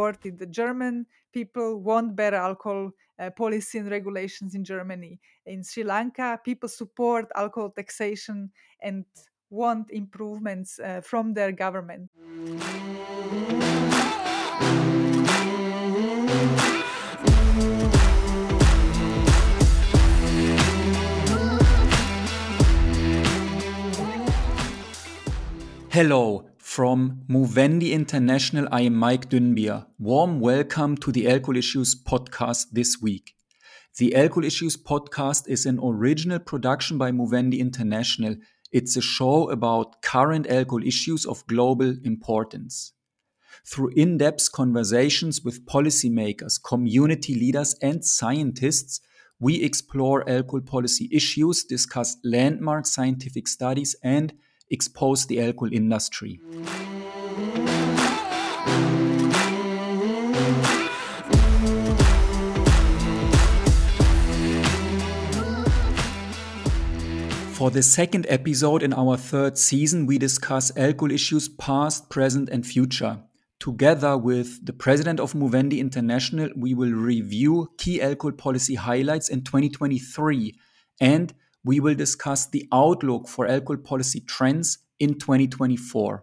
supported. The German people want better alcohol policy and regulations in Germany. In Sri Lanka, people support alcohol taxation and want improvements from their government. Hello, from Movendi International, I am Mike Dünbier. Warm welcome to the Alcohol Issues podcast this week. The Alcohol Issues podcast is an original production by Movendi International. It's a show about current alcohol issues of global importance. Through in-depth conversations with policymakers, community leaders, and scientists, we explore alcohol policy issues, discuss landmark scientific studies, and expose the alcohol industry. For the second episode in our third season, we discuss alcohol issues past, present, and future. Together with the president of Movendi International, we will review key alcohol policy highlights in 2023, and we will discuss the outlook for alcohol policy trends in 2024.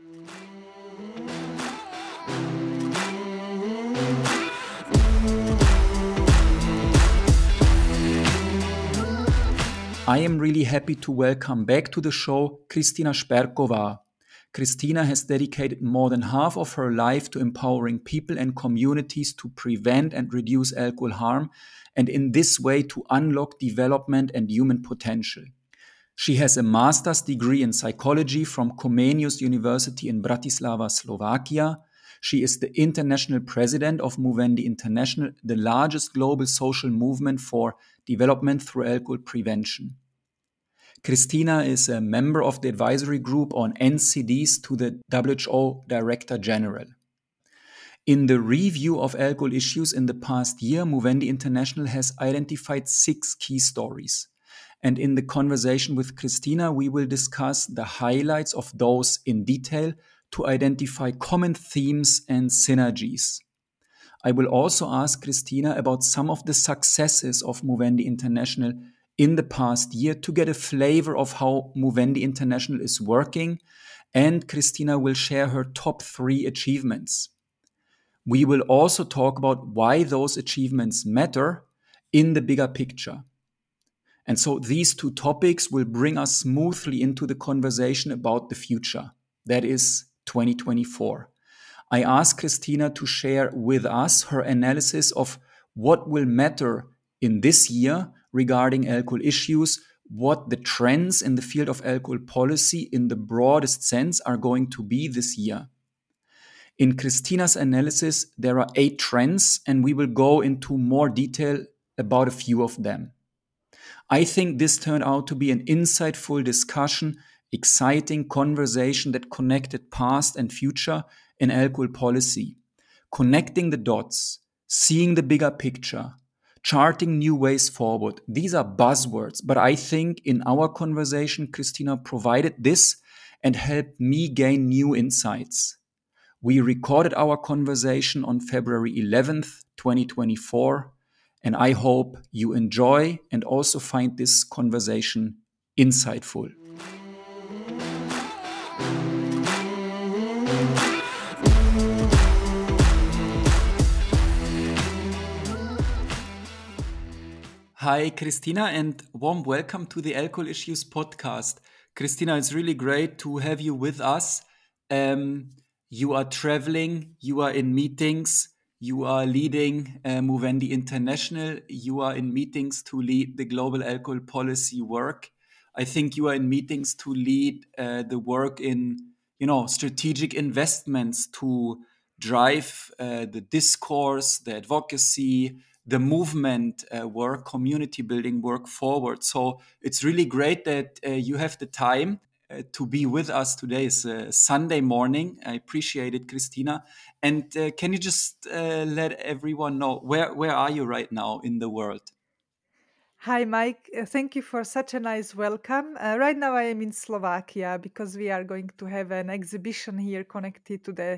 I am really happy to welcome back to the show Kristina Šperková. Kristina has dedicated more than half of her life to empowering people and communities to prevent and reduce alcohol harm, and in this way to unlock development and human potential. She has a master's degree in psychology from Comenius University in Bratislava, Slovakia. She is the international president of Movendi International, the largest global social movement for development through alcohol prevention. Kristina is a member of the advisory group on NCDs to the WHO Director General. In the review of alcohol issues in the past year, Movendi International has identified 6 key stories. And in the conversation with Kristina, we will discuss the highlights of those in detail to identify common themes and synergies. I will also ask Kristina about some of the successes of Movendi International in the past year to get a flavor of how Movendi International is working, and Kristina will share her top 3 achievements. We will also talk about why those achievements matter in the bigger picture. And so these 2 topics will bring us smoothly into the conversation about the future, that is 2024. I asked Kristina to share with us her analysis of what will matter in this year regarding alcohol issues, what the trends in the field of alcohol policy in the broadest sense are going to be this year. In Kristina's analysis, there are 8 trends, and we will go into more detail about a few of them. I think this turned out to be an insightful discussion, exciting conversation that connected past and future in alcohol policy, connecting the dots, seeing the bigger picture, charting new ways forward. These are buzzwords, but I think in our conversation, Kristina provided this and helped me gain new insights. We recorded our conversation on February 11th, 2024, and I hope you enjoy and also find this conversation insightful. Hi, Kristina, and warm welcome to the Alcohol Issues podcast. Kristina, it's really great to have you with us. You are traveling, you are in meetings, you are leading Movendi International, you are in meetings to lead the global alcohol policy work. I think you are in meetings to lead the work in, strategic investments to drive the discourse, the advocacy, the movement work, community building work forward. So it's really great that you have the time to be with us today. It's Sunday morning. I appreciate it, Kristina. And can you just let everyone know where are you right now in the world? Hi, Mike. Thank you for such a nice welcome. Right now, I am in Slovakia because we are going to have an exhibition here connected to the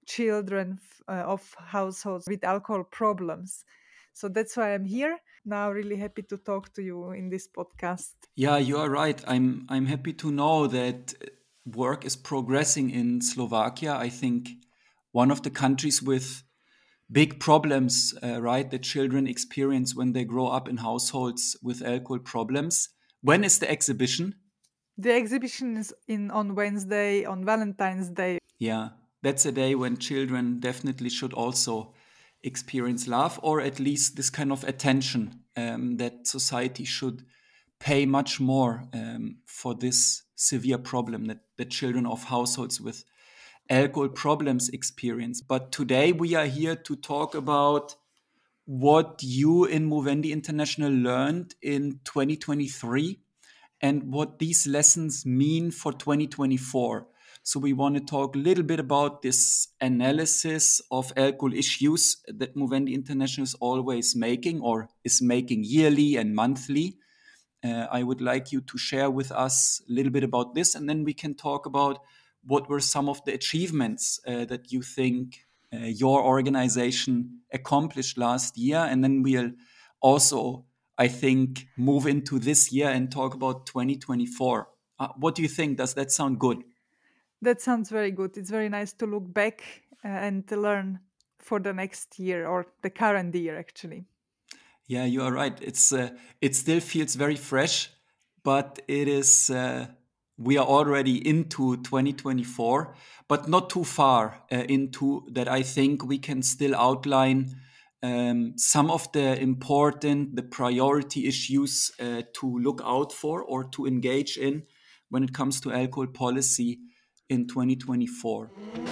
children of households with alcohol problems. So that's why I'm here now, really happy to talk to you in this podcast. Yeah, you are right. I'm happy to know that work is progressing in Slovakia. I think one of the countries with big problems, right, that children experience when they grow up in households with alcohol problems. When is the exhibition? The exhibition is on Wednesday, on Valentine's Day. Yeah, that's a day when children definitely should also experience love, or at least this kind of attention that society should pay much more for this severe problem that children of households with alcohol problems experience. But today we are here to talk about what you in Movendi International learned in 2023 and what these lessons mean for 2024. So we want to talk a little bit about this analysis of alcohol issues that Movendi International is always making or is making yearly and monthly. I would like you to share with us a little bit about this, and then we can talk about what were some of the achievements that you think your organization accomplished last year. And then we'll also, I think, move into this year and talk about 2024. What do you think? Does that sound good? That sounds very good. It's very nice to look back and to learn for the next year or the current year, actually. Yeah, you are right. It still feels very fresh, but it is we are already into 2024, but not too far into that. I think we can still outline some of the priority issues to look out for or to engage in when it comes to alcohol policy in 2024.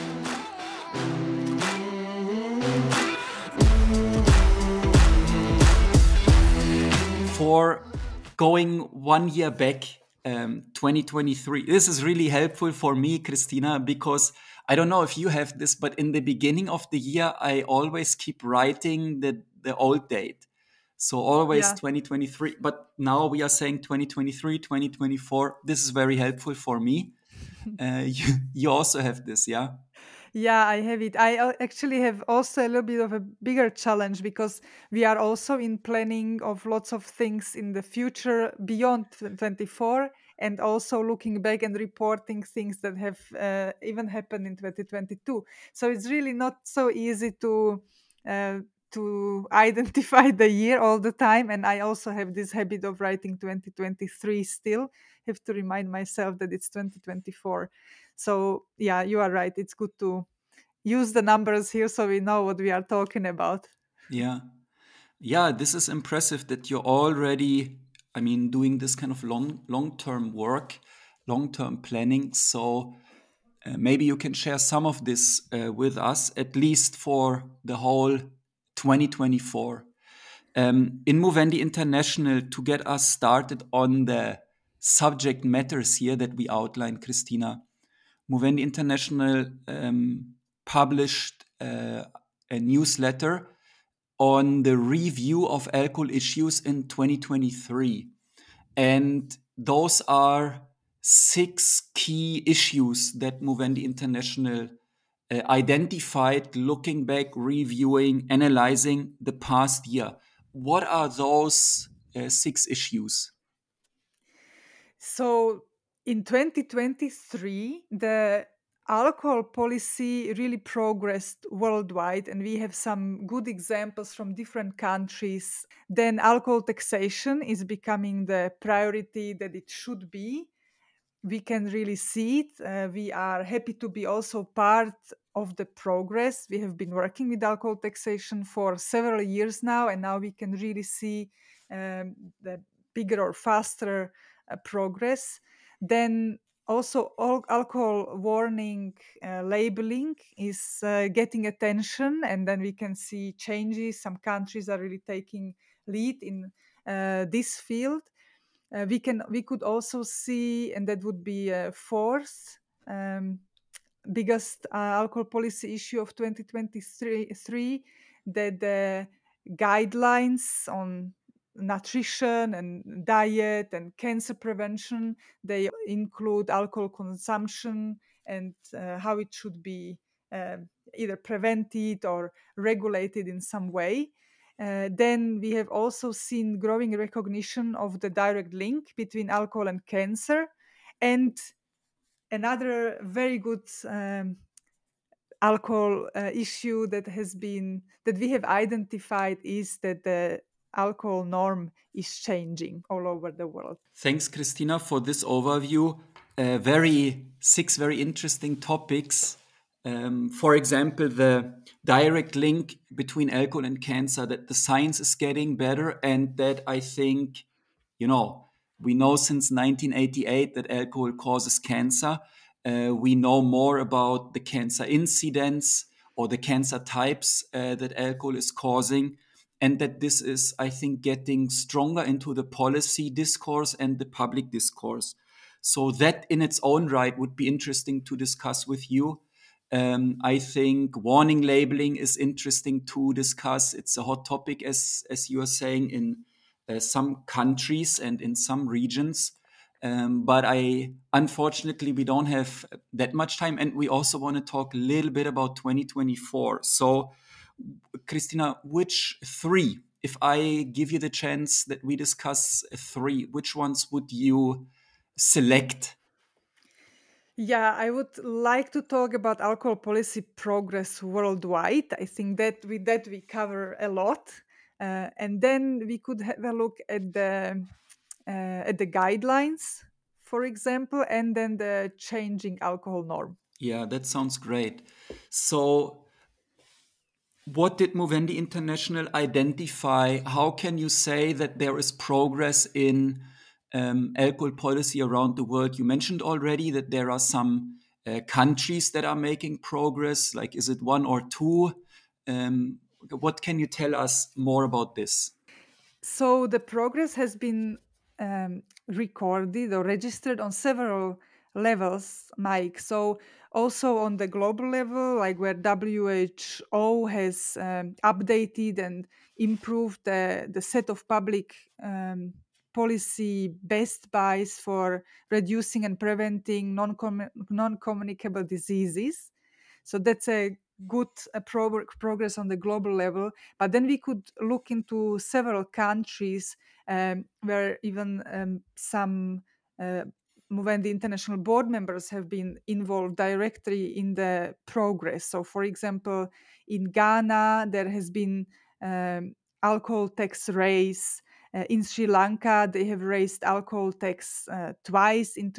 For going 1 year back, 2023. This is really helpful for me, Christina, because I don't know if you have this, but in the beginning of the year, I always keep writing the old date. So always Yeah. 2023, but now we are saying 2023, 2024. This is very helpful for me. You also have this, yeah? Yeah, I have it. I actually have also a little bit of a bigger challenge because we are also in planning of lots of things in the future beyond 24, and also looking back and reporting things that have even happened in 2022. So it's really not so easy uh, to identify the year all the time. And I also have this habit of writing 2023 still. Have to remind myself that it's 2024. So yeah, you are right. It's good to use the numbers here so we know what we are talking about. Yeah. Yeah, this is impressive that you're already, I mean, doing this kind of long-term work, long-term planning. So maybe you can share some of this with us, at least for the whole 2024. In Movendi International, to get us started on the subject matters here that we outlined, Christina, Movendi International published a newsletter on the review of alcohol issues in 2023. And those are 6 key issues that Movendi International identified looking back, reviewing, analyzing the past year. What are those 6 issues? So in 2023, the alcohol policy really progressed worldwide, and we have some good examples from different countries. Then alcohol taxation is becoming the priority that it should be. We can really see it. We are happy to be also part of the progress. We have been working with alcohol taxation for several years now, and now we can really see the bigger or faster progress. Then also all alcohol warning labeling is getting attention, and then we can see changes. Some countries are really taking lead in this field. We could also see, and that would be a fourth biggest alcohol policy issue of 2023, that the guidelines on nutrition and diet and cancer prevention, they include alcohol consumption and how it should be either prevented or regulated in some way. Then we have also seen growing recognition of the direct link between alcohol and cancer. And another very good alcohol issue that we have identified is that the alcohol norm is changing all over the world. Thanks, Christina, for this overview. Six very interesting topics. For example, the direct link between alcohol and cancer, that the science is getting better, and that I think, we know since 1988 that alcohol causes cancer. We know more about the cancer incidence or the cancer types that alcohol is causing, and that this is, I think, getting stronger into the policy discourse and the public discourse. So that in its own right would be interesting to discuss with you. I think warning labeling is interesting to discuss. It's a hot topic, as you are saying, in some countries and in some regions. But unfortunately, we don't have that much time, and we also want to talk a little bit about 2024. So, Christina, which three, if I give you the chance that we discuss three, which ones would you select? Yeah, I would like to talk about alcohol policy progress worldwide. I think that with that we cover a lot, and then we could have a look at the guidelines, for example, and then the changing alcohol norm. Yeah, that sounds great. So, what did Movendi International identify? How can you say that there is progress in alcohol policy around the world? You mentioned already that there are some countries that are making progress. Like, is it one or two? What can you tell us more about this? So the progress has been recorded or registered on several levels, Mike. So also on the global level, like where WHO has updated and improved the set of public policy best buys for reducing and preventing non-communicable diseases. So that's a good progress on the global level. But then we could look into several countries where even some Movendi International board members have been involved directly in the progress. So, for example, in Ghana, there has been alcohol tax raise. In Sri Lanka, they have raised alcohol tax twice in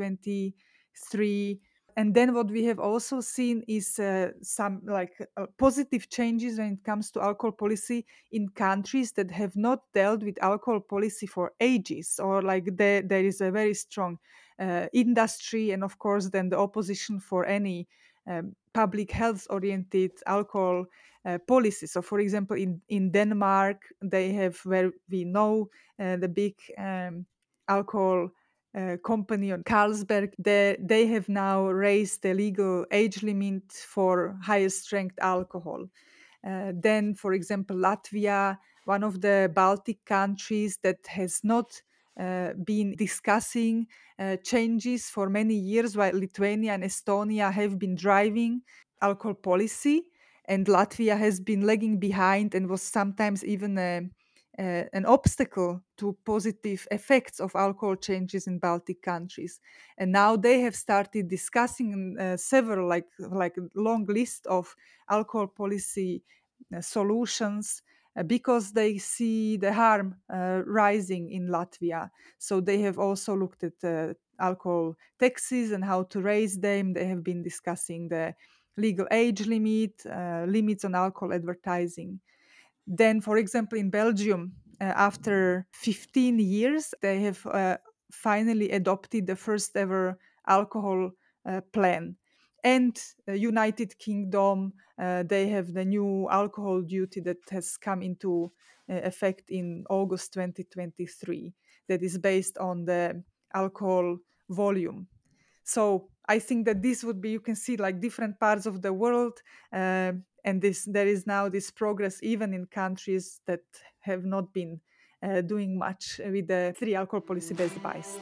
2023. And then what we have also seen is some positive changes when it comes to alcohol policy in countries that have not dealt with alcohol policy for ages, or like there is a very strong industry, and of course then the opposition for any public health oriented alcohol policy. So for example, in Denmark, they have, where we know the big alcohol company on Carlsberg, they have now raised the legal age limit for higher strength alcohol. Then, for example, Latvia, one of the Baltic countries that has not been discussing changes for many years, while Lithuania and Estonia have been driving alcohol policy, and Latvia has been lagging behind and was sometimes even an obstacle to positive effects of alcohol changes in Baltic countries. And now they have started discussing several, like long list of alcohol policy solutions because they see the harm rising in Latvia. So they have also looked at alcohol taxes and how to raise them. They have been discussing the legal age limit, limits on alcohol advertising. Then, for example, in Belgium, after 15 years, they have finally adopted the first ever alcohol plan. And United Kingdom, they have the new alcohol duty that has come into effect in August 2023, that is based on the alcohol volume. So I think that this would be, you can see like different parts of the world, and there is now this progress even in countries that have not been doing much with the three alcohol policy based buys.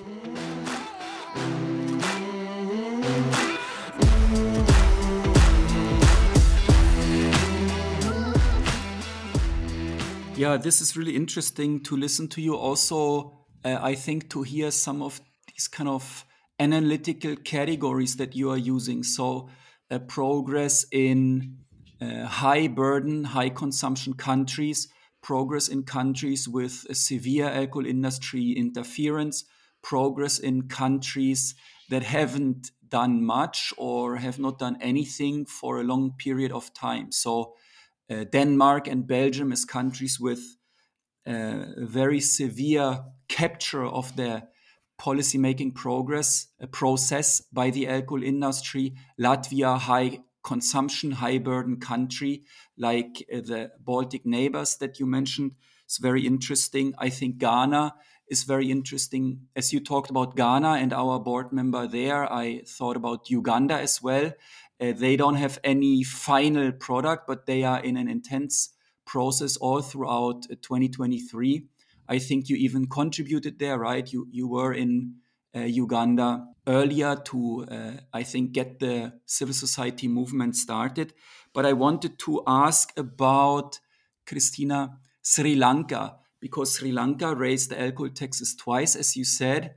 Yeah, this is really interesting to listen to you. Also, I think to hear some of these kind of analytical categories that you are using. So, progress in high burden, high consumption countries, progress in countries with a severe alcohol industry interference, progress in countries that haven't done much or have not done anything for a long period of time. So, Denmark and Belgium as countries with very severe capture of their policymaking progress process by the alcohol industry. Latvia, high consumption, high burden country, like the Baltic neighbors that you mentioned. It's very interesting. I think Ghana is very interesting. As you talked about Ghana and our board member there, I thought about Uganda as well. They don't have any final product, but they are in an intense process all throughout 2023. I think you even contributed there, right? You were in Uganda earlier to, I think, get the civil society movement started. But I wanted to ask about, Christina, Sri Lanka, because Sri Lanka raised the alcohol taxes twice, as you said.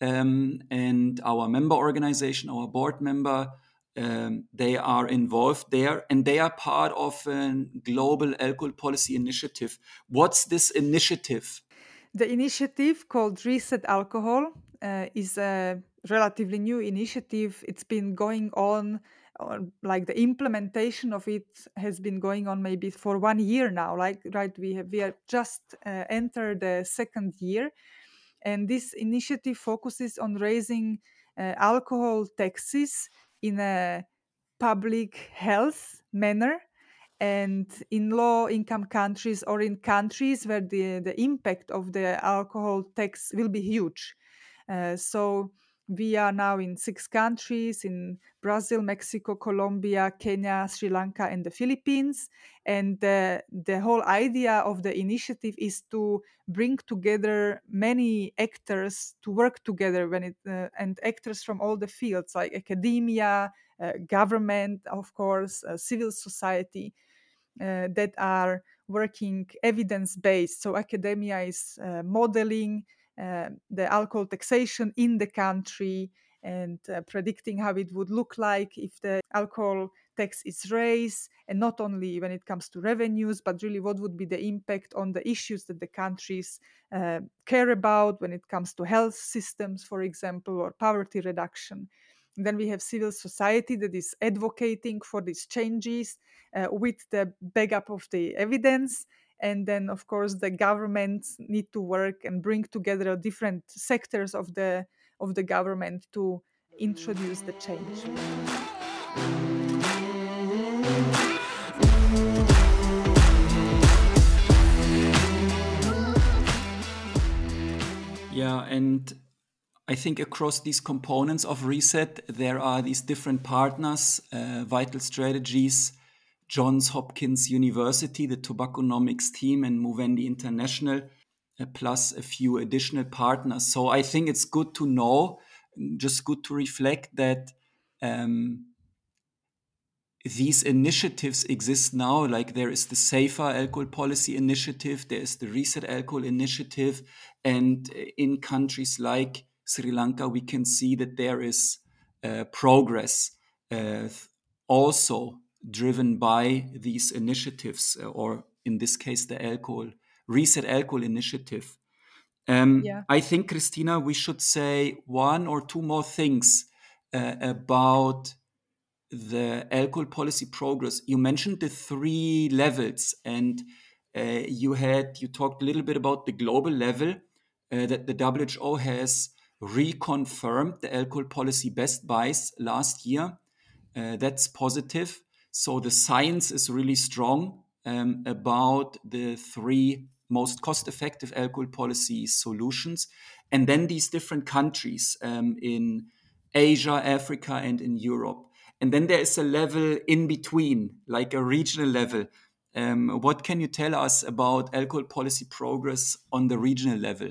And our member organization, our board member, they are involved there and they are part of a global alcohol policy initiative. What's this initiative? The initiative called Reset Alcohol is a relatively new initiative. It's been going on, like the implementation of it has been going on maybe for 1 year now. Like right, we are just entered the second year, and this initiative focuses on raising alcohol taxes in a public health manner and in low income countries or in countries where the impact of the alcohol tax will be huge. So we are now in 6 countries in Brazil, Mexico, Colombia, Kenya, Sri Lanka, and the Philippines. And the whole idea of the initiative is to bring together many actors to work together and actors from all the fields like academia, government, of course, civil society, that are working evidence based. So academia is modeling the alcohol taxation in the country and predicting how it would look like if the alcohol tax is raised, and not only when it comes to revenues, but really what would be the impact on the issues that the countries care about when it comes to health systems, for example, or poverty reduction. Then we have civil society that is advocating for these changes with the backup of the evidence. And then, of course, the governments need to work and bring together different sectors of the government to introduce the change. Yeah, and I think across these components of Reset, there are these different partners, Vital Strategies, Johns Hopkins University, the Tobacconomics team, and Muvendi International, plus a few additional partners. So I think it's good to know, just good to reflect that um, these initiatives exist now. Like there is the Safer Alcohol Policy Initiative, there is the Reset Alcohol Initiative, and in countries like Sri Lanka, we can see that there is progress uh, also driven by these initiatives, or in this case, the alcohol Reset Alcohol Initiative. Yeah. I think, Christina, we should say one or two more things about the alcohol policy progress. You mentioned the three levels, and you talked a little bit about the global level, that the WHO has reconfirmed the alcohol policy best buys last year. That's positive. So the science is really strong about the three most cost-effective alcohol policy solutions, and then these different countries in Asia, Africa, and in Europe. And then there is a level in between, like a regional level. What can you tell us about alcohol policy progress on the regional level?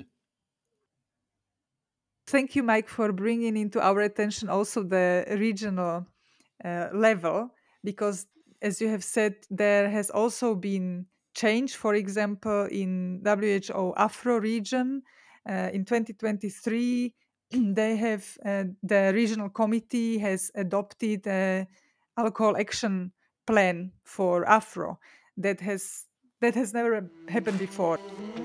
Thank you, Mike, for bringing into our attention also the regional level, because, as you have said, there has also been change. For example, in WHO Afro region, in 2023, they have the regional committee has adopted a alcohol action plan for Afro that has never happened before.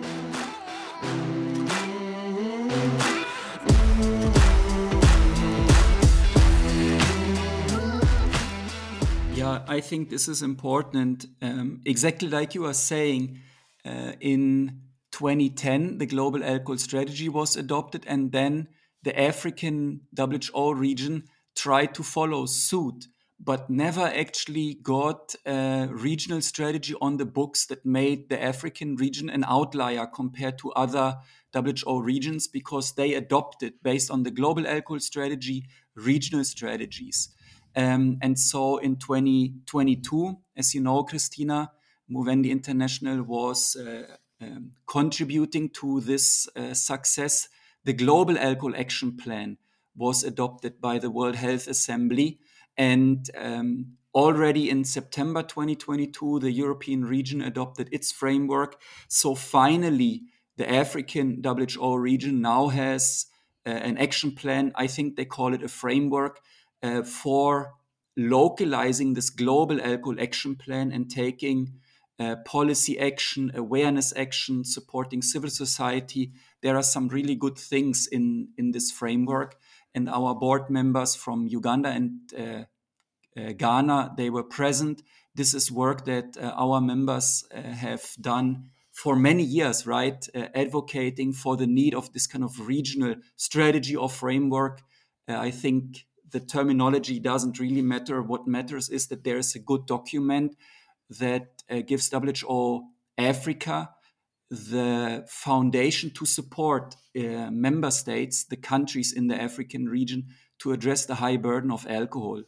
Yeah, I think this is important. Exactly like you are saying, in 2010, the Global Alcohol Strategy was adopted, and then the African WHO region tried to follow suit, but never actually got a regional strategy on the books that made the African region an outlier compared to other WHO regions, because they adopted, based on the Global Alcohol Strategy, regional strategies. And so in 2022, as you know, Christina, Movendi International was contributing to this success. The Global Alcohol Action Plan was adopted by the World Health Assembly. And already in September 2022, the European region adopted its framework. So finally, the African WHO region now has an action plan. I think they call it a framework for localizing this global alcohol action plan and taking policy action, awareness action, supporting civil society. There are some really good things in this framework. And our board members from Uganda and Ghana, they were present. This is work that our members have done for many years, right? Advocating for the need of this kind of regional strategy or framework. I think the terminology doesn't really matter. What matters is that there is a good document that gives WHO Africa the foundation to support member states, the countries in the African region, to address the high burden of alcohol.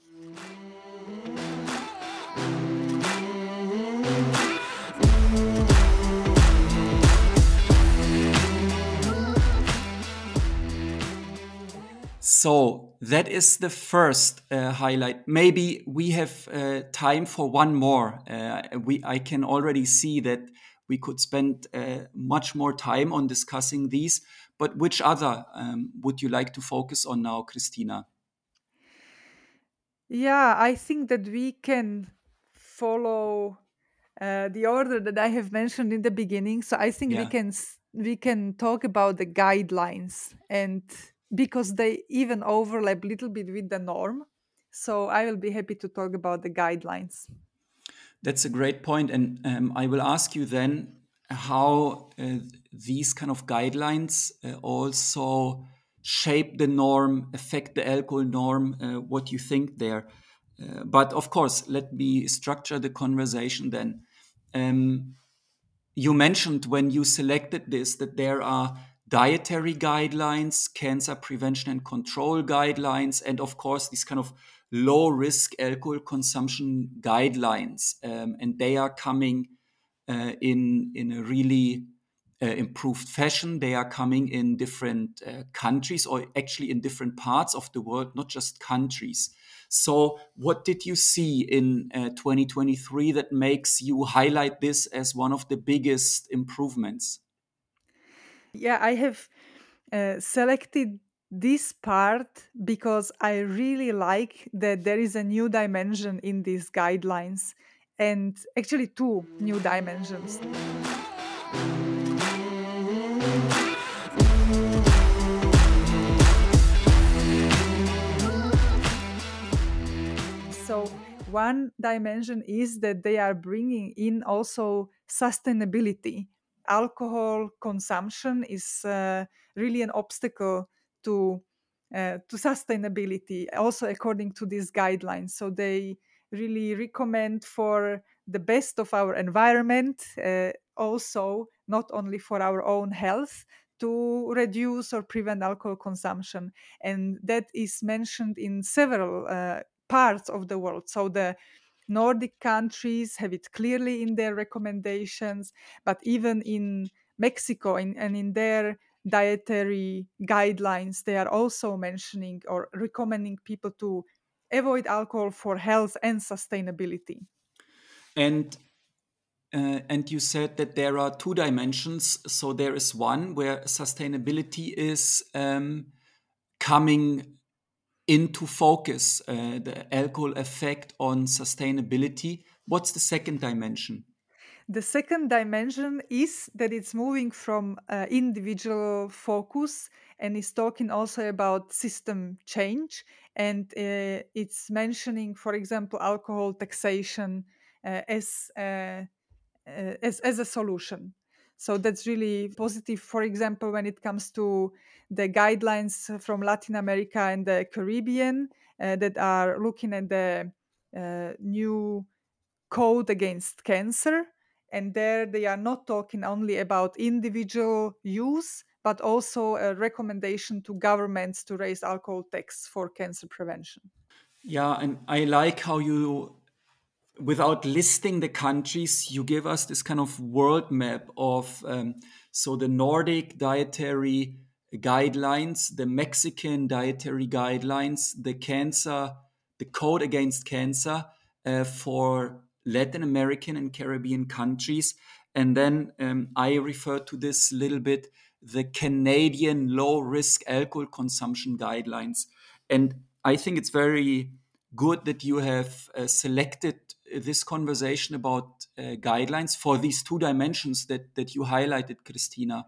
So that is the first highlight. Maybe we have time for one more. I can already see that we could spend much more time on discussing these. But which other would you like to focus on now, Christina? Yeah, I think that we can follow the order that I have mentioned in the beginning. So I think Yeah. we can talk about the guidelines, and because they even overlap a little bit with the norm. So I will be happy to talk about the guidelines. That's a great point. And I will ask you then how these kind of guidelines also shape the norm, affect the alcohol norm, what you think there. But of course, let me structure the conversation then. Um, you mentioned when you selected this that there are dietary guidelines, cancer prevention and control guidelines, and of course, these kind of low risk alcohol consumption guidelines. And they are coming in a really improved fashion. They are coming in different countries, or actually in different parts of the world, not just countries. So, what did you see in 2023 that makes you highlight this as one of the biggest improvements? Yeah, I have selected this part because I really like that there is a new dimension in these guidelines, and actually two new dimensions. So one dimension is that they are bringing in also sustainability. Alcohol consumption is really an obstacle to sustainability, also according to these guidelines. So they really recommend for the best of our environment, also not only for our own health, to reduce or prevent alcohol consumption, and that is mentioned in several parts of the world. So the Nordic countries have it clearly in their recommendations, but even in Mexico and in their dietary guidelines, they are also mentioning or recommending people to avoid alcohol for health and sustainability. And And you said that there are two dimensions. So there is one where sustainability is coming into focus, the alcohol effect on sustainability. What's the second dimension? The second dimension is that it's moving from individual focus and is talking also about system change. And it's mentioning, for example, alcohol taxation as a solution. So that's really positive. For example, when it comes to the guidelines from Latin America and the Caribbean that are looking at the new code against cancer. And there they are not talking only about individual use, but also a recommendation to governments to raise alcohol tax for cancer prevention. Yeah, and I like how you, without listing the countries, you give us this kind of world map of so the Nordic dietary guidelines, the Mexican dietary guidelines, the cancer, the code against cancer for Latin American and Caribbean countries, and then I refer to this little bit the Canadian low risk alcohol consumption guidelines, and I think it's very good that you have selected this conversation about guidelines for these two dimensions that you highlighted, Christina.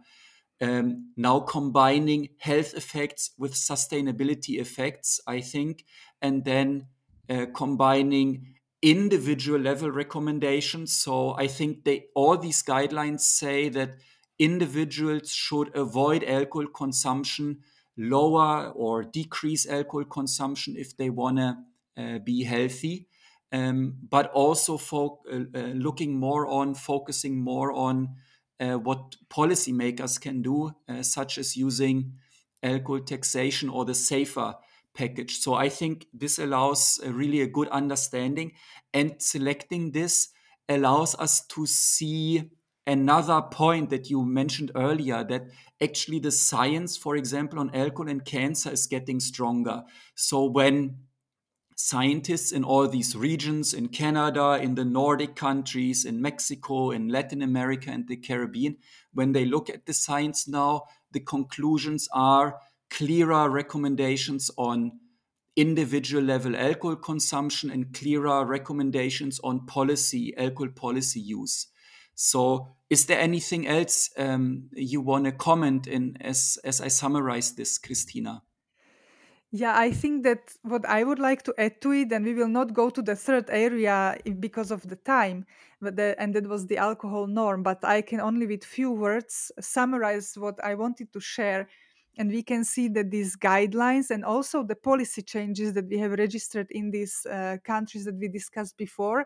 Now combining health effects with sustainability effects, I think, and then combining individual level recommendations. So I think all these guidelines say that individuals should avoid alcohol consumption, lower or decrease alcohol consumption if they want to be healthy, but also looking more on, focusing more on what policymakers can do, such as using alcohol taxation or the safer package. So I think this allows really a good understanding, and selecting this allows us to see another point that you mentioned earlier, that actually the science, for example, on alcohol and cancer is getting stronger. So when scientists in all these regions, in Canada, in the Nordic countries, in Mexico, in Latin America, and the Caribbean, when they look at the science now, the conclusions are clearer recommendations on individual level alcohol consumption and clearer recommendations on policy, alcohol policy use. So, is there anything else you want to comment in as I summarize this, Christina? Yeah, I think that what I would like to add to it, and we will not go to the third area because of the time, and that was the alcohol norm. But I can only, with few words, summarize what I wanted to share. And we can see that these guidelines and also the policy changes that we have registered in these countries that we discussed before,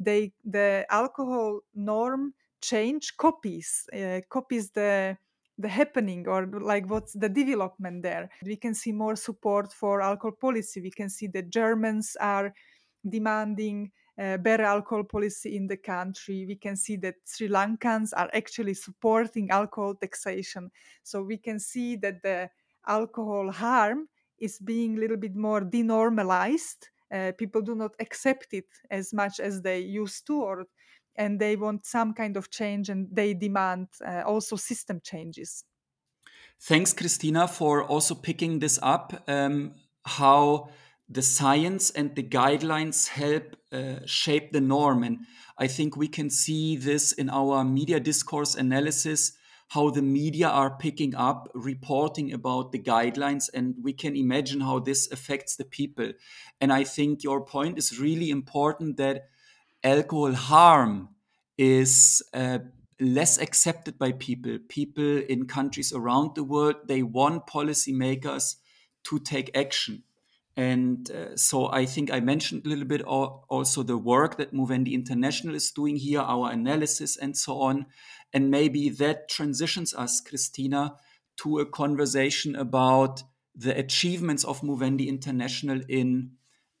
the alcohol norm change copies the happening, or like what's the development there. We can see more support for alcohol policy. We can see that Germans are demanding better alcohol policy in the country. We can see that Sri Lankans are actually supporting alcohol taxation. So we can see that the alcohol harm is being a little bit more denormalized. People do not accept it as much as they used to, and they want some kind of change, and they demand also system changes. Thanks, Christina, for also picking this up. How the science and the guidelines help shape the norm. And I think we can see this in our media discourse analysis, how the media are picking up, reporting about the guidelines, and we can imagine how this affects the people. And I think your point is really important, that alcohol harm is less accepted by people. People in countries around the world, they want policymakers to take action. And so I think I mentioned a little bit also the work that Movendi International is doing here, our analysis and so on. And maybe that transitions us, Christina, to a conversation about the achievements of Movendi International in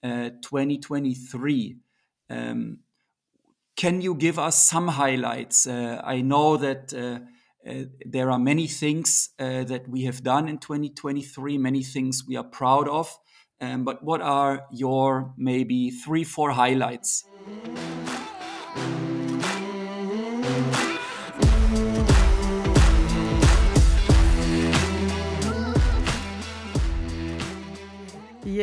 2023. Um, can you give us some highlights? I know that there are many things that we have done in 2023, many things we are proud of. But what are your maybe 3, 4 highlights?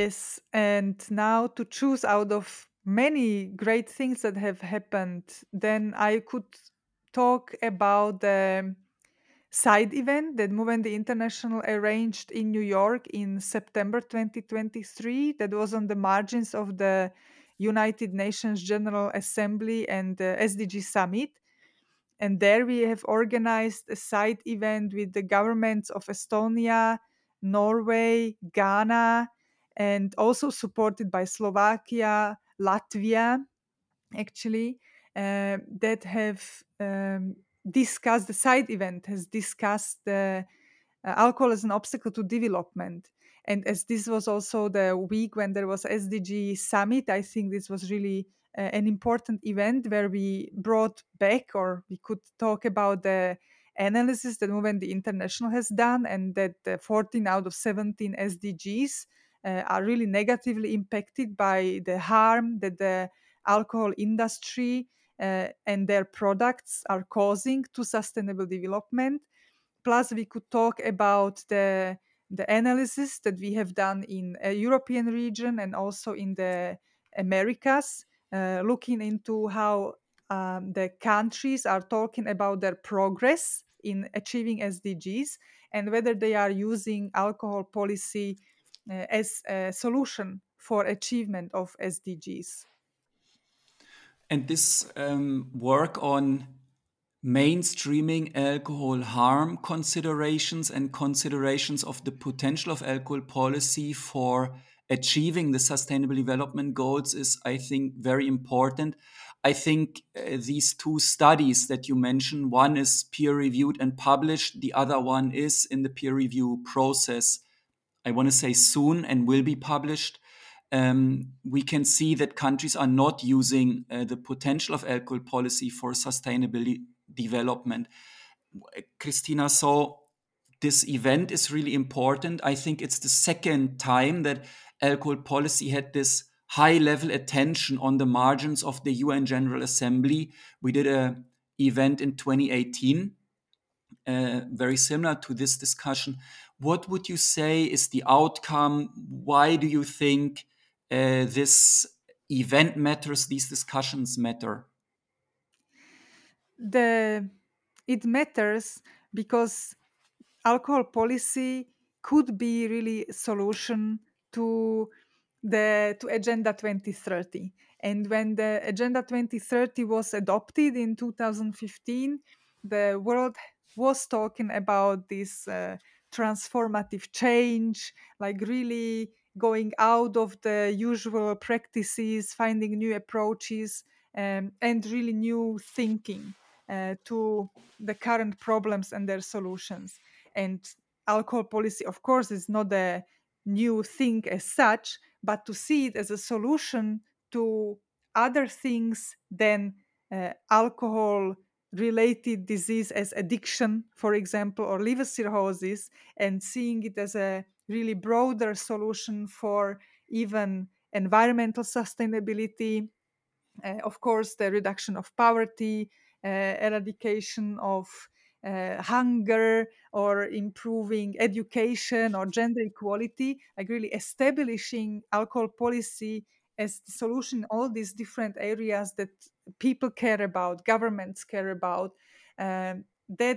Yes, and now to choose out of many great things that have happened, then I could talk about the side event that Movement International arranged in New York in September 2023, that was on the margins of the United Nations General Assembly and the SDG Summit. And there we have organized a side event with the governments of Estonia, Norway, Ghana, and also supported by Slovakia, Latvia, actually, that have discussed, the side event has discussed the alcohol as an obstacle to development. And as this was also the week when there was SDG summit, I think this was really an important event where we brought back, or we could talk about the analysis that Movement International has done, and that 14 out of 17 SDGs are really negatively impacted by the harm that the alcohol industry and their products are causing to sustainable development. Plus, we could talk about the analysis that we have done in a European region and also in the Americas, looking into how the countries are talking about their progress in achieving SDGs and whether they are using alcohol policy as a solution for achievement of SDGs. And this work on mainstreaming alcohol harm considerations and considerations of the potential of alcohol policy for achieving the sustainable development goals is, I think, very important. I think these two studies that you mentioned, one is peer reviewed and published, the other one is in the peer review process. I want to say soon and will be published. We can see that countries are not using the potential of alcohol policy for sustainable development. Christina, so this event is really important. I think it's the second time that alcohol policy had this high level attention on the margins of the UN General Assembly. We did an event in 2018 very similar to this discussion. What would you say is the outcome? Why do you think this event matters, these discussions matter? The it matters because alcohol policy could be really a solution to to Agenda 2030. And when the Agenda 2030 was adopted in 2015, the world was talking about this transformative change, like really going out of the usual practices, finding new approaches, and really new thinking to the current problems and their solutions. And alcohol policy, of course, is not a new thing as such, but to see it as a solution to other things than alcohol related disease as addiction, for example, or liver cirrhosis, and seeing it as a really broader solution for even environmental sustainability, of course, the reduction of poverty, eradication of hunger, or improving education or gender equality, like really establishing alcohol policy as the solution in all these different areas that people care about, governments care about. That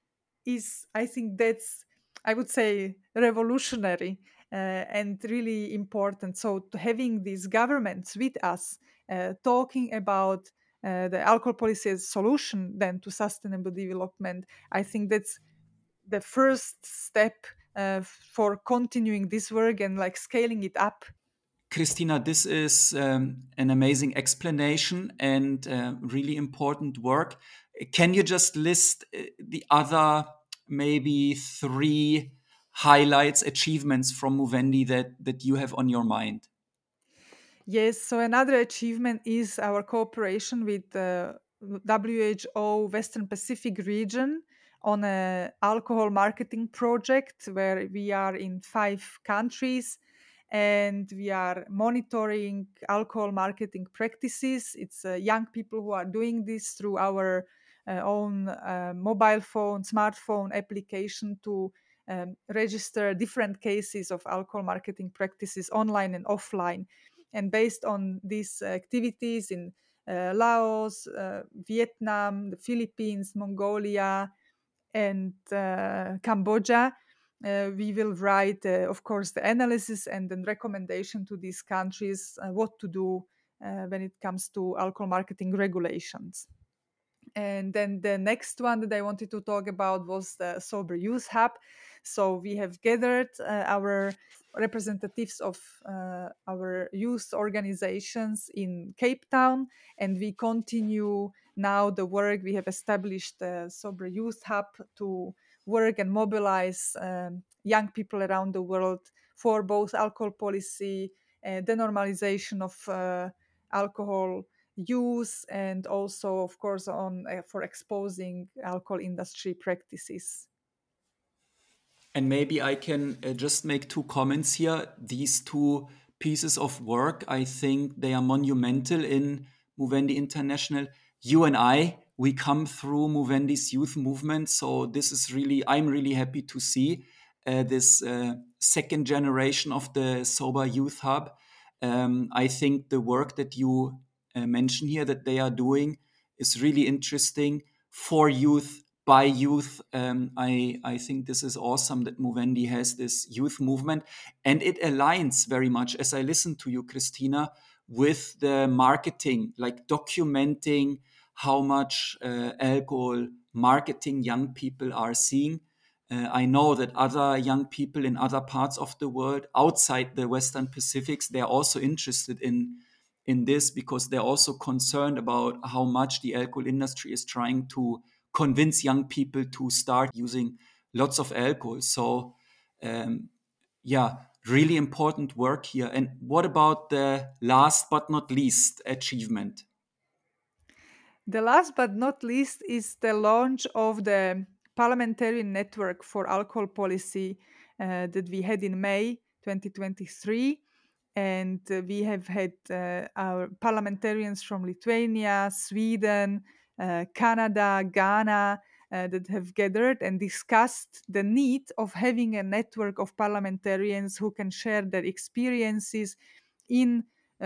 is, I think that's, I would say, revolutionary and really important. So to having these governments with us talking about the alcohol policy as solution then to sustainable development, I think that's the first step for continuing this work and like scaling it up. Christina, this is an amazing explanation and really important work. Can you just list the other maybe three highlights, achievements from Movendi that you have on your mind? Yes, so another achievement is our cooperation with the WHO Western Pacific region on a alcohol marketing project where we are in 5 countries and we are monitoring alcohol marketing practices. It's young people who are doing this through our own mobile phone, smartphone application to register different cases of alcohol marketing practices online and offline. And based on these activities in Laos, Vietnam, the Philippines, Mongolia, and Cambodia, we will write, of course, the analysis and then recommendation to these countries what to do when it comes to alcohol marketing regulations. And then the next one that I wanted to talk about was the Sober Youth Hub. So we have gathered our representatives of our youth organizations in Cape Town, and we continue now the work. We have established the Sober Youth Hub to work and mobilize young people around the world for both alcohol policy, denormalization of alcohol use, and also, of course, on for exposing alcohol industry practices. And maybe I can just make two comments here. These two pieces of work, I think they are monumental in Muvendi International. You and I, we come through Muvendi's youth movement. So this is really, I'm really happy to see this second generation of the Sober Youth Hub. I think the work that you mention here that they are doing is really interesting for youth, by youth. I think this is awesome that Muvendi has this youth movement, and it aligns very much, as I listen to you, Christina, with the marketing, like documenting how much alcohol marketing young people are seeing. I know that other young people in other parts of the world outside the Western Pacifics, they're also interested in this, because they're also concerned about how much the alcohol industry is trying to convince young people to start using lots of alcohol. So, yeah, really important work here. And what about the last but not least achievement? The last but not least is the launch of the Parliamentarian Network for Alcohol Policy that we had in May 2023. And we have had our parliamentarians from Lithuania, Sweden, Canada, Ghana that have gathered and discussed the need of having a network of parliamentarians who can share their experiences in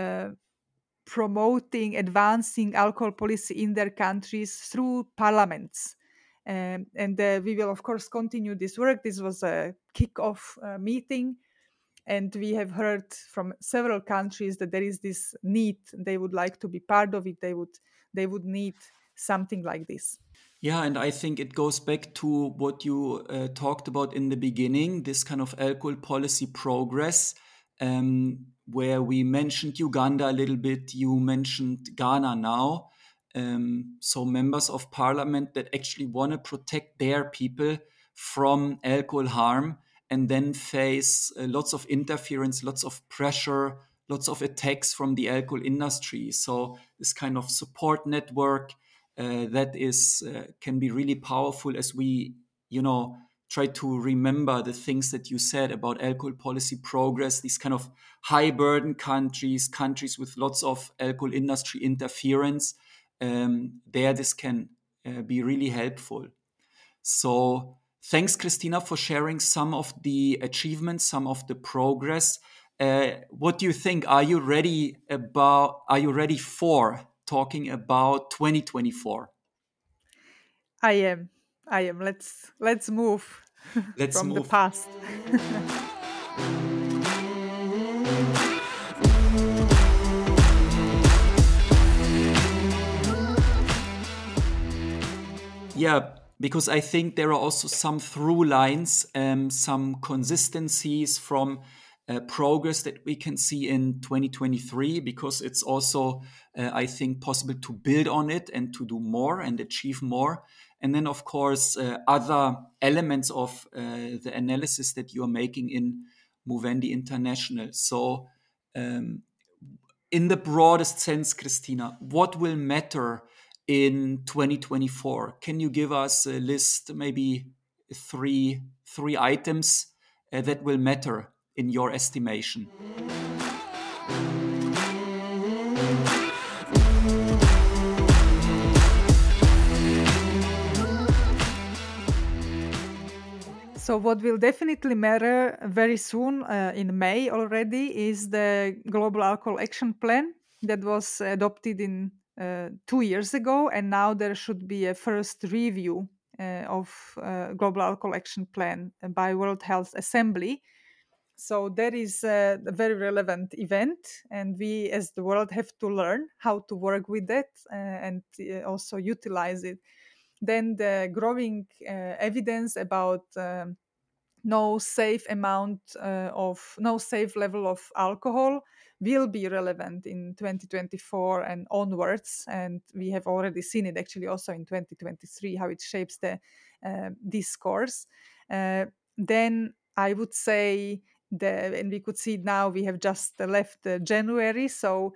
promoting, advancing alcohol policy in their countries through parliaments. And we will, of course, continue this work. This was a kick-off meeting, and we have heard from several countries that there is this need. They would like to be part of it. They would need something like this. Yeah, and I think it goes back to what you talked about in the beginning, this kind of alcohol policy progress, where we mentioned Uganda a little bit, you mentioned Ghana now. So members of parliament that actually want to protect their people from alcohol harm, and then face lots of interference, lots of pressure, lots of attacks from the alcohol industry. So this kind of support network that is can be really powerful, as we, try to remember the things that you said about alcohol policy progress. These kind of high burden countries with lots of alcohol industry interference, there this can be really helpful. So thanks, Christina, for sharing some of the achievements, some of the progress. What do you think? Are you ready for talking about 2024? I am. Let's move Let's from the move. past. Yeah, because I think there are also some through lines, some consistencies from progress that we can see in 2023, because it's also, I think, possible to build on it and to do more and achieve more. And then, of course, other elements of the analysis that you are making in Muvendi International. So, in the broadest sense, Christina, what will matter in 2024? Can you give us a list, maybe three items that will matter in your estimation? So, what will definitely matter very soon, in May already, is the Global Alcohol Action Plan that was adopted in 2 years ago, and now there should be a first review of Global Alcohol Action Plan by World Health Assembly. So that is a very relevant event, and we as the world have to learn how to work with that and also utilize it. Then the growing evidence about no safe level of alcohol will be relevant in 2024 and onwards, and we have already seen it actually also in 2023 how it shapes the discourse. Then I would say and we could see now we have just left January, so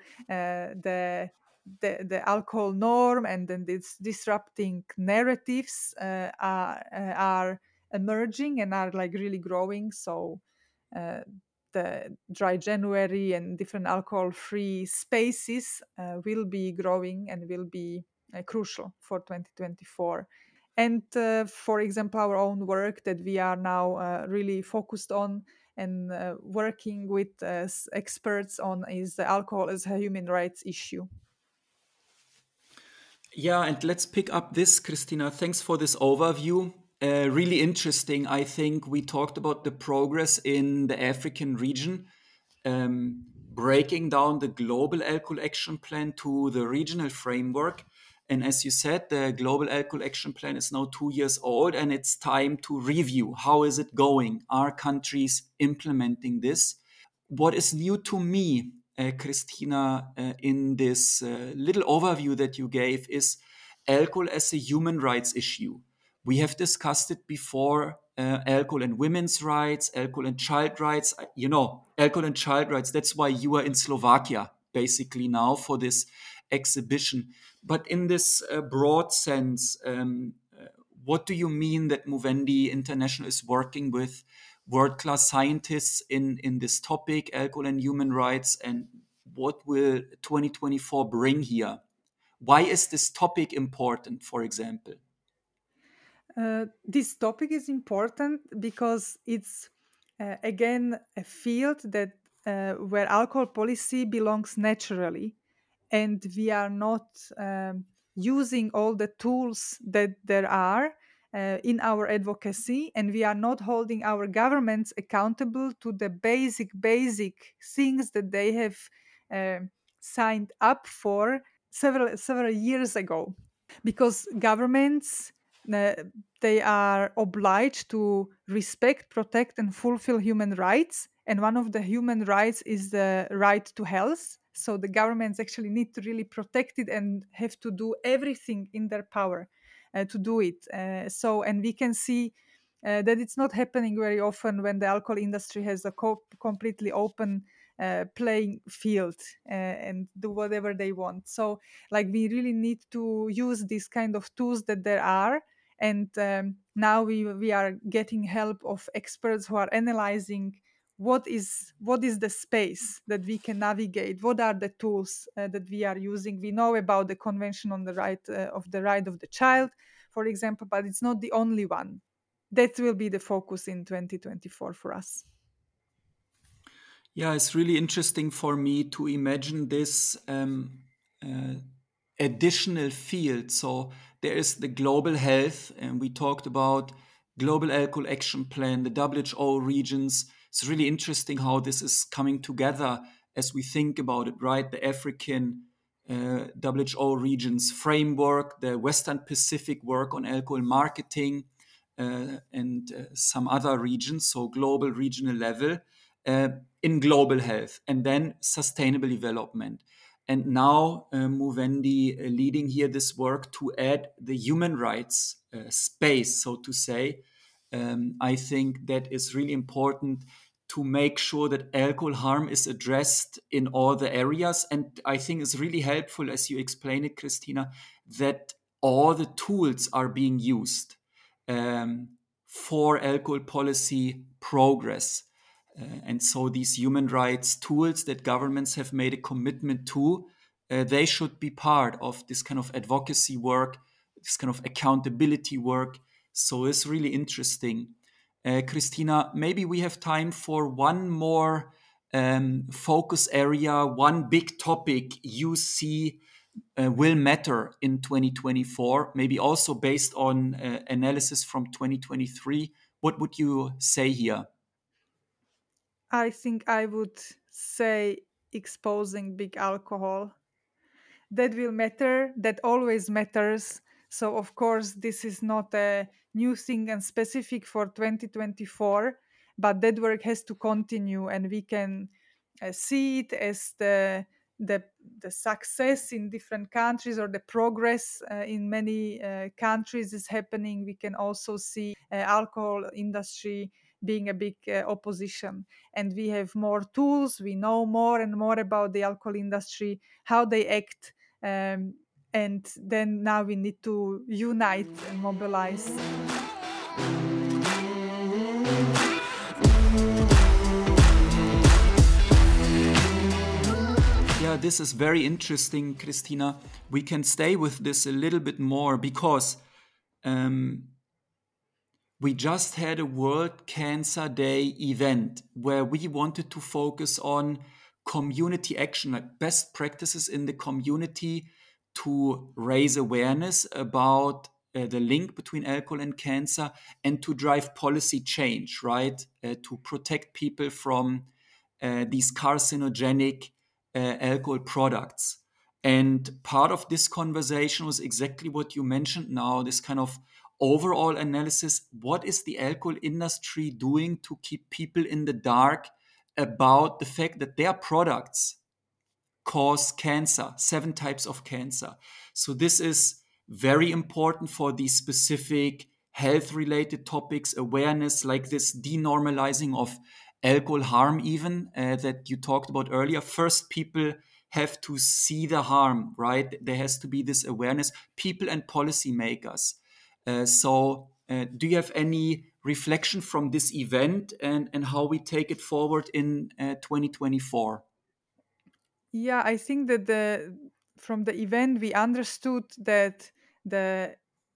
the alcohol norm and then this disrupting narratives are emerging and are like really growing. So uh, the dry January and different alcohol-free spaces will be growing and will be crucial for 2024. And for example, our own work that we are now really focused on and working with experts on is the alcohol as a human rights issue. Yeah, and let's pick up this, Christina. Thanks for this overview. Really interesting. I think we talked about the progress in the African region, breaking down the global alcohol action plan to the regional framework. And as you said, the global alcohol action plan is now 2 years old, and it's time to review. How is it going? Are countries implementing this? What is new to me, Christina, in this little overview that you gave is alcohol as a human rights issue. We have discussed it before, alcohol and women's rights, alcohol and child rights. Alcohol and child rights, that's why you are in Slovakia basically now for this exhibition. But in this broad sense, what do you mean that Movendi International is working with world-class scientists in this topic, alcohol and human rights, and what will 2024 bring here? Why is this topic important, for example? This topic is important because it's again a field that where alcohol policy belongs naturally, and we are not using all the tools that there are in our advocacy, and we are not holding our governments accountable to the basic things that they have uh, signed up for several years ago, because governments uh, they are obliged to respect, protect, and fulfill human rights, and one of the human rights is the right to health. So the governments actually need to really protect it and have to do everything in their power to do it. And we can see that it's not happening very often when the alcohol industry has a completely open playing field and do whatever they want. So like we really need to use these kind of tools that there are, and now we are getting help of experts who are analyzing what is the space that we can navigate, what are the tools that we are using. We know about the convention on the right of the child, for example, but it's not the only one. That will be the focus in 2024 for us. Yeah, it's really interesting for me to imagine this uh, additional field. So there is the global health, and we talked about global alcohol action plan, the WHO regions. It's really interesting how this is coming together as we think about it, right? The African WHO regions framework, the Western Pacific work on alcohol marketing, and some other regions, so global, regional level, uh, in global health, and then sustainable development. And now Movendi leading here this work to add the human rights space, so to say. I think that is really important to make sure that alcohol harm is addressed in all the areas. And I think it's really helpful, as you explained it, Christina, that all the tools are being used for alcohol policy progress. And so these human rights tools that governments have made a commitment to, they should be part of this kind of advocacy work, this kind of accountability work. So it's really interesting. Christina, maybe we have time for one more focus area, one big topic you see will matter in 2024, maybe also based on analysis from 2023. What would you say here? I think I would say exposing big alcohol. That will matter, that always matters. So, of course, this is not a new thing and specific for 2024, but that work has to continue, and we can see it as the the success in different countries, or the progress in many countries is happening. We can also see alcohol industry being a big opposition, and we have more tools. We know more and more about the alcohol industry, how they act, um, and then now we need to unite and mobilize. Yeah, this is very interesting, Christina. We can stay with this a little bit more because um, we just had a World Cancer Day event where we wanted to focus on community action, like best practices in the community to raise awareness about the link between alcohol and cancer and to drive policy change, right? To protect people from these carcinogenic alcohol products. And part of this conversation was exactly what you mentioned now, this kind of overall analysis. What is the alcohol industry doing to keep people in the dark about the fact that their products cause cancer, 7 types of cancer? So this is very important for these specific health related topics, awareness, like this denormalizing of alcohol harm, even that you talked about earlier. First, people have to see the harm, right? There has to be this awareness, people and policymakers. Do you have any reflection from this event and how we take it forward in 2024? Yeah, I think that from the event we understood that the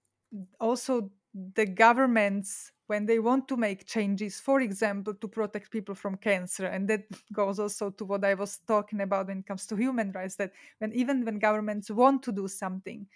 also the governments, when they want to make changes, for example, to protect people from cancer, and that goes also to what I was talking about when it comes to human rights, that even when governments want to do something,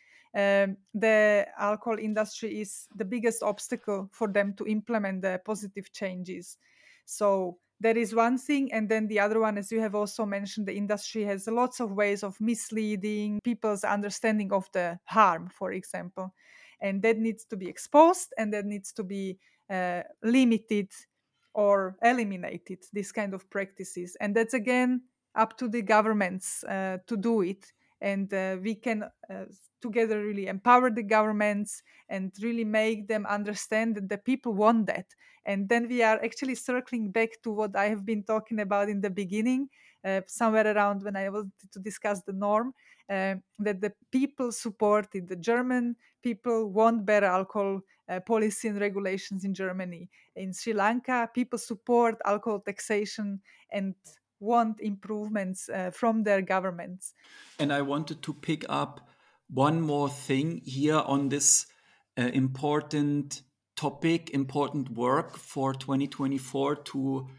the alcohol industry is the biggest obstacle for them to implement the positive changes. So that is one thing. And then the other one, as you have also mentioned, the industry has lots of ways of misleading people's understanding of the harm, for example. And that needs to be exposed, and that needs to be limited or eliminated, these kind of practices. And that's again up to the governments to do it. And we can together really empower the governments and really make them understand that the people want that. And then we are actually circling back to what I have been talking about in the beginning, somewhere around when I wanted to discuss the norm, that the people supported. The German people want better alcohol policy and regulations in Germany. In Sri Lanka, people support alcohol taxation and want improvements from their governments. And I wanted to pick up one more thing here on this important topic, important work for 2024 to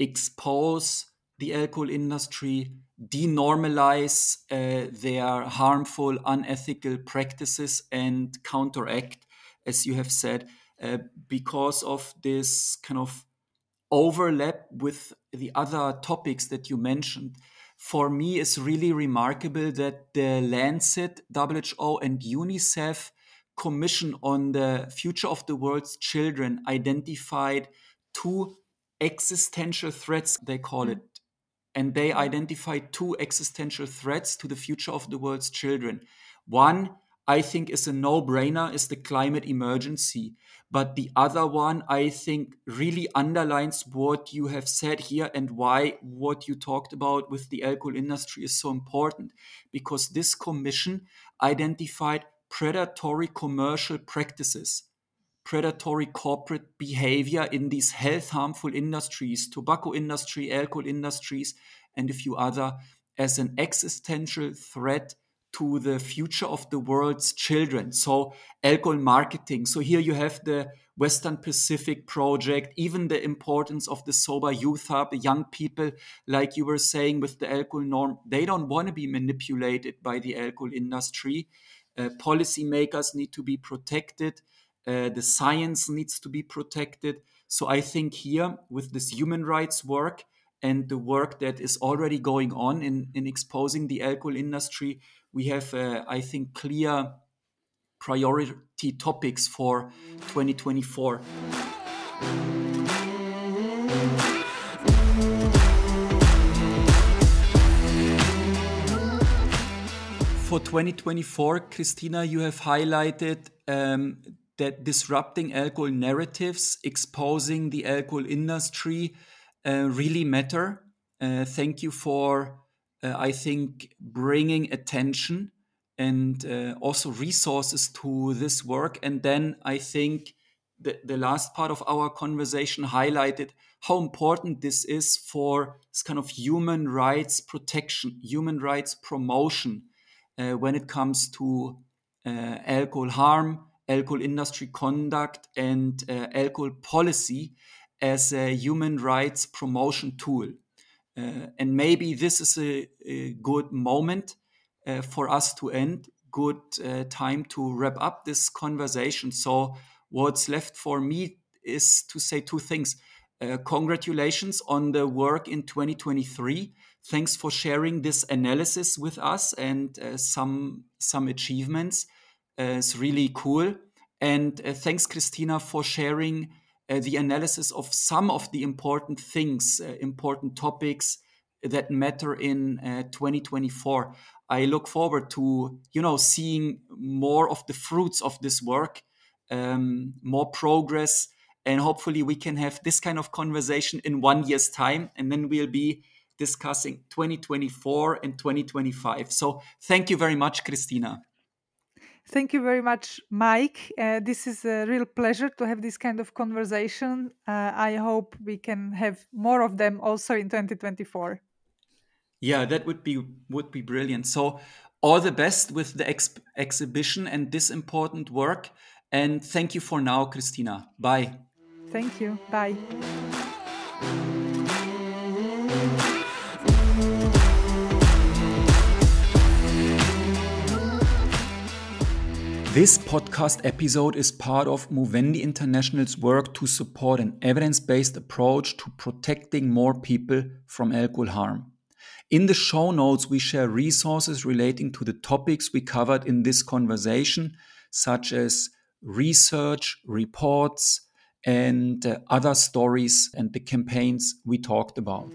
expose the alcohol industry, denormalize their harmful, unethical practices, and counteract, as you have said, because of this kind of overlap with the other topics that you mentioned. For me, it's really remarkable that the Lancet, WHO, and UNICEF Commission on the Future of the World's Children identified 2 existential threats, they call Mm. it. And they Yeah. identified 2 existential threats to the future of the world's children. One, I think, is a no brainer, is the climate emergency. But the other one, I think, really underlines what you have said here and why what you talked about with the alcohol industry is so important. Because this commission identified predatory commercial practices, predatory corporate behavior in these health harmful industries, tobacco industry, alcohol industries, and a few other, as an existential threat to the future of the world's children. So alcohol marketing. So here you have the Western Pacific Project, even the importance of the Sober Youth Hub. Young people, like you were saying with the alcohol norm, they don't want to be manipulated by the alcohol industry. Policymakers need to be protected. The science needs to be protected. So I think here with this human rights work and the work that is already going on in exposing the alcohol industry, we have, I think, clear priority topics for 2024. For 2024, Christina, you have highlighted that disrupting alcohol narratives, exposing the alcohol industry really matter. Thank you for, I think, bringing attention and also resources to this work. And then I think the last part of our conversation highlighted how important this is for this kind of human rights protection, human rights promotion when it comes to alcohol harm, alcohol industry conduct, and alcohol policy as a human rights promotion tool. And maybe this is a good moment for us to end, good time to wrap up this conversation. So what's left for me is to say two things. Congratulations on the work in 2023. Thanks for sharing this analysis with us and some achievements. It's really cool. And thanks, Christina, for sharing the analysis of some of the important things, important topics that matter in 2024. I look forward to, seeing more of the fruits of this work, more progress, and hopefully we can have this kind of conversation in 1 year's time, and then we'll be discussing 2024 and 2025. So thank you very much, Christina. Thank you very much, Mike. This is a real pleasure to have this kind of conversation. I hope we can have more of them also in 2024. Yeah, that would be brilliant. So all the best with the exhibition and this important work. And thank you for now, Christina. Bye. Thank you. Bye. This podcast episode is part of Muvendi International's work to support an evidence-based approach to protecting more people from alcohol harm. In the show notes, we share resources relating to the topics we covered in this conversation, such as research, reports, and other stories and the campaigns we talked about.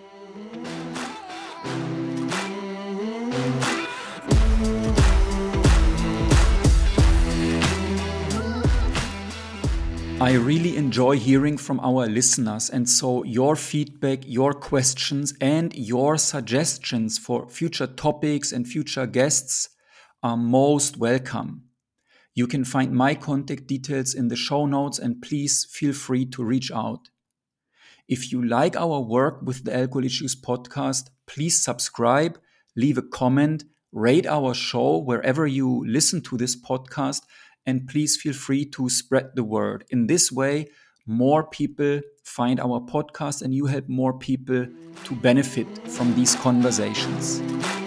I really enjoy hearing from our listeners, and so your feedback, your questions, and your suggestions for future topics and future guests are most welcome. You can find my contact details in the show notes, and please feel free to reach out. If you like our work with the Alcohol Issues podcast, please subscribe, leave a comment, rate our show wherever you listen to this podcast, and please feel free to spread the word. In this way, more people find our podcast and you help more people to benefit from these conversations.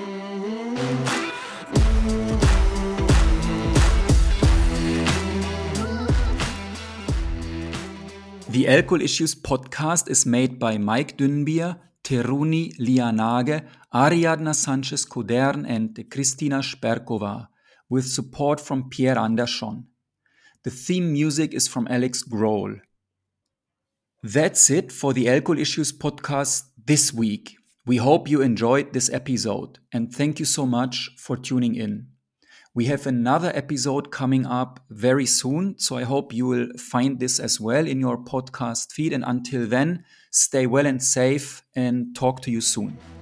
The Alcohol Issues podcast is made by Mike Dünnbier, Teruni Lianage, Ariadna Sanchez-Codern, and Christina Sperkova, with support from Pierre Andersson. The theme music is from Alex Grohl. That's it for the Alcohol Issues podcast this week. We hope you enjoyed this episode, and thank you so much for tuning in. We have another episode coming up very soon, so I hope you will find this as well in your podcast feed. And until then, stay well and safe, and talk to you soon.